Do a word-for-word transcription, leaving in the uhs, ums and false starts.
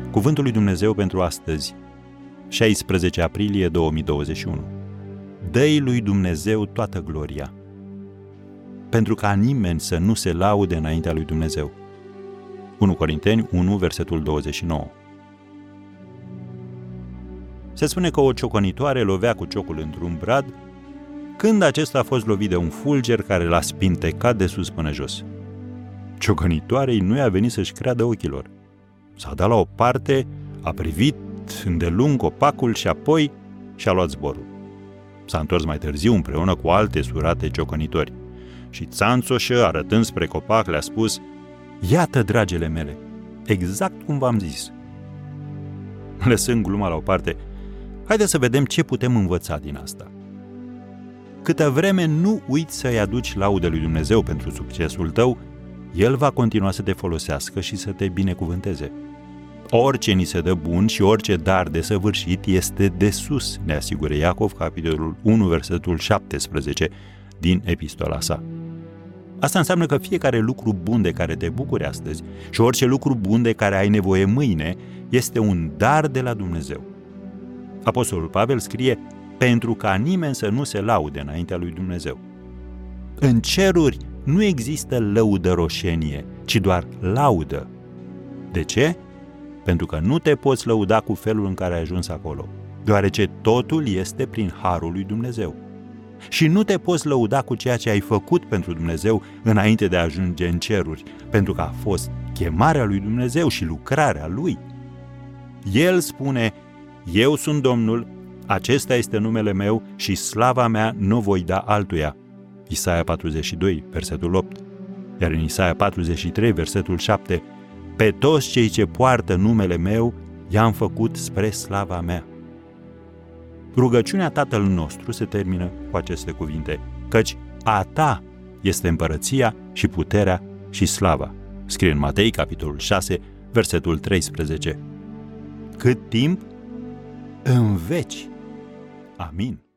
Cuvântul lui Dumnezeu pentru astăzi, șaisprezece aprilie două mii douăzeci și unu. Dă-i lui Dumnezeu toată gloria, pentru ca nimeni să nu se laude înaintea lui Dumnezeu. unu Corinteni unu, versetul douăzeci și nouă. Se spune că o cioconitoare lovea cu ciocul într-un brad, când acesta a fost lovit de un fulger care l-a spintecat de sus până jos. Ciocănitoarei nu i-a venit să-și creadă ochilor. S-a dat la o parte, a privit îndelung copacul și apoi și-a luat zborul. S-a întors mai târziu împreună cu alte surate ciocănitori și țanțoșă, arătând spre copac, le-a spus: iată, dragele mele, exact cum v-am zis. Lăsând gluma la o parte, haideți să vedem ce putem învăța din asta. Câtă vreme nu uiți să-i aduci laude lui Dumnezeu pentru succesul tău, El va continua să te folosească și să te binecuvânteze. Orice ni se dă bun și orice dar desăvârșit este de sus, ne asigură Iacov, capitolul unu, versetul șaptesprezece din epistola sa. Asta înseamnă că fiecare lucru bun de care te bucuri astăzi și orice lucru bun de care ai nevoie mâine este un dar de la Dumnezeu. Apostolul Pavel scrie: pentru ca nimeni să nu se laude înaintea lui Dumnezeu. În ceruri nu există lăudăroșenie, ci doar laudă. De ce? Pentru că nu te poți lăuda cu felul în care ai ajuns acolo, deoarece totul este prin harul lui Dumnezeu. Și nu te poți lăuda cu ceea ce ai făcut pentru Dumnezeu înainte de a ajunge în ceruri, pentru că a fost chemarea lui Dumnezeu și lucrarea Lui. El spune: eu sunt Domnul, acesta este numele meu și slava mea nu voi da altuia. Isaia patruzeci și doi, versetul opt. Iar în Isaia patruzeci și trei, versetul șapte, pe toți cei ce poartă numele meu i-am făcut spre slava mea. Rugăciunea Tatăl nostru se termină cu aceste cuvinte: căci a ta este împărăția și puterea și slava. Scrie în Matei, capitolul șase, versetul treisprezece. Cât timp? În veci. Amin.